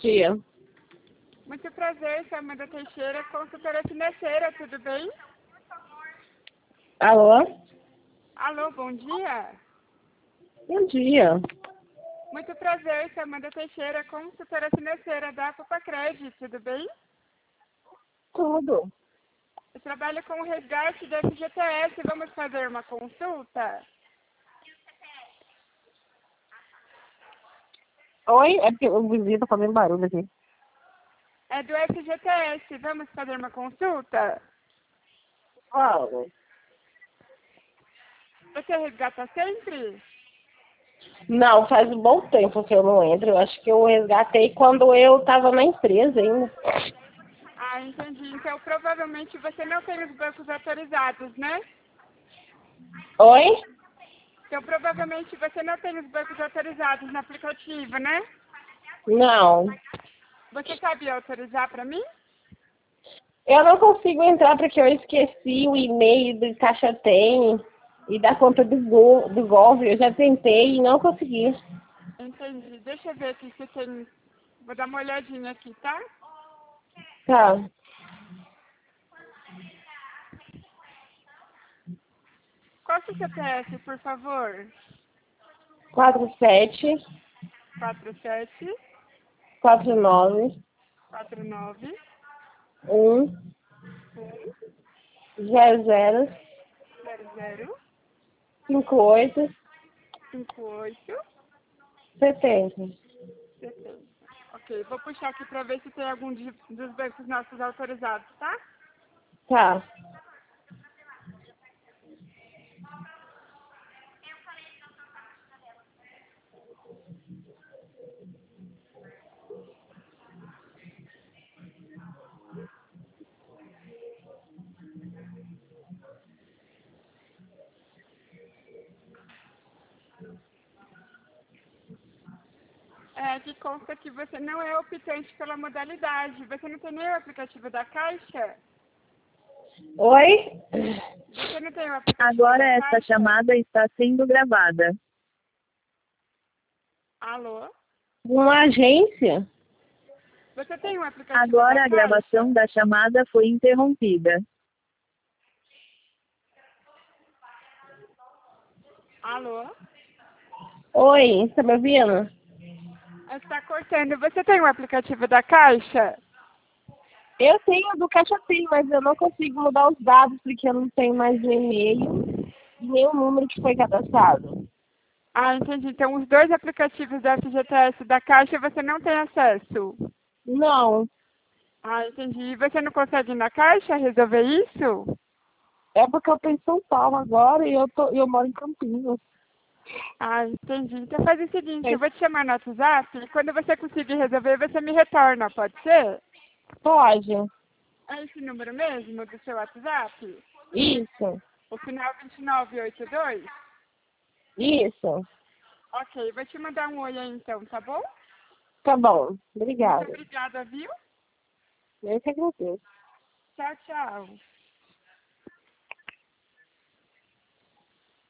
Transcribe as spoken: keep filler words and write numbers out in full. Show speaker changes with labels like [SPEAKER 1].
[SPEAKER 1] dia.
[SPEAKER 2] Muito prazer, sou Amanda Teixeira, consultora financeira, tudo bem?
[SPEAKER 1] Alô?
[SPEAKER 2] Alô, bom dia.
[SPEAKER 1] Bom dia.
[SPEAKER 2] Muito prazer, sou Amanda Teixeira, consultora financeira da Copacred, tudo bem?
[SPEAKER 1] Tudo.
[SPEAKER 2] Eu trabalho com o resgate da F G T S, vamos fazer uma consulta?
[SPEAKER 1] Oi? É porque o vizinho tá fazendo barulho aqui.
[SPEAKER 2] É do F G T S, vamos fazer uma consulta?
[SPEAKER 1] Fala.
[SPEAKER 2] Você resgata sempre?
[SPEAKER 1] Não, faz um bom tempo que eu não entro. Eu acho que eu resgatei quando eu tava na empresa ainda.
[SPEAKER 2] Ah, entendi. Então, provavelmente você não tem os bancos autorizados, né?
[SPEAKER 1] Oi?
[SPEAKER 2] Então, provavelmente você não tem os bancos autorizados no aplicativo, né?
[SPEAKER 1] Não.
[SPEAKER 2] Você sabia autorizar para mim?
[SPEAKER 1] Eu não consigo entrar porque eu esqueci o e-mail do Caixa Tem e da conta do, Go, do Golf. Eu já tentei e não consegui.
[SPEAKER 2] Entendi. Deixa eu ver aqui se tem... Vou dar uma olhadinha aqui, tá?
[SPEAKER 1] Tá.
[SPEAKER 2] Qual é o seu C P F, por favor?
[SPEAKER 1] quatro sete
[SPEAKER 2] quatro sete
[SPEAKER 1] quatro nove
[SPEAKER 2] quatro nove
[SPEAKER 1] um zero zero
[SPEAKER 2] zero zero
[SPEAKER 1] cinco oito
[SPEAKER 2] cinco oito
[SPEAKER 1] setenta.
[SPEAKER 2] setenta. Ok, vou puxar aqui para ver se tem algum de- dos bancos nossos autorizados, tá?
[SPEAKER 1] Tá.
[SPEAKER 2] É, que consta que você não é optante pela modalidade. Você não tem nem o aplicativo da Caixa?
[SPEAKER 1] Oi?
[SPEAKER 2] Você não tem o aplicativo
[SPEAKER 3] Agora
[SPEAKER 2] da
[SPEAKER 3] esta
[SPEAKER 2] Caixa?
[SPEAKER 3] chamada está sendo gravada.
[SPEAKER 2] Alô?
[SPEAKER 1] Uma agência?
[SPEAKER 2] Você tem o aplicativo da
[SPEAKER 3] Agora a gravação
[SPEAKER 2] Caixa?
[SPEAKER 3] da chamada foi interrompida.
[SPEAKER 2] Alô?
[SPEAKER 1] Oi, tá me ouvindo?
[SPEAKER 2] Está cortando. Você tem o aplicativo da Caixa?
[SPEAKER 1] Eu tenho do Caixa Tem, mas eu não consigo mudar os dados porque eu não tenho mais o e-mail e nem o número que foi cadastrado.
[SPEAKER 2] Ah, entendi. Então, os dois aplicativos da F G T S da Caixa você não tem acesso?
[SPEAKER 1] Não,
[SPEAKER 2] Ah, entendi. E você não consegue ir na Caixa resolver isso?
[SPEAKER 1] é porque eu tô em São Paulo agora e eu, tô, eu moro em Campinas.
[SPEAKER 2] Ah, entendi. Então faz o seguinte,
[SPEAKER 1] É,
[SPEAKER 2] eu vou te chamar no WhatsApp e quando você conseguir resolver, você me retorna, pode ser?
[SPEAKER 1] pode.
[SPEAKER 2] É esse número mesmo do seu WhatsApp?
[SPEAKER 1] Isso,
[SPEAKER 2] O final vinte e nove oitenta e dois?
[SPEAKER 1] isso.
[SPEAKER 2] Ok, vou te mandar um oi aí então, tá bom?
[SPEAKER 1] Tá bom,
[SPEAKER 2] Muito
[SPEAKER 1] obrigada.
[SPEAKER 2] obrigada, viu?
[SPEAKER 1] Eu que agradeço.
[SPEAKER 2] Tchau, tchau.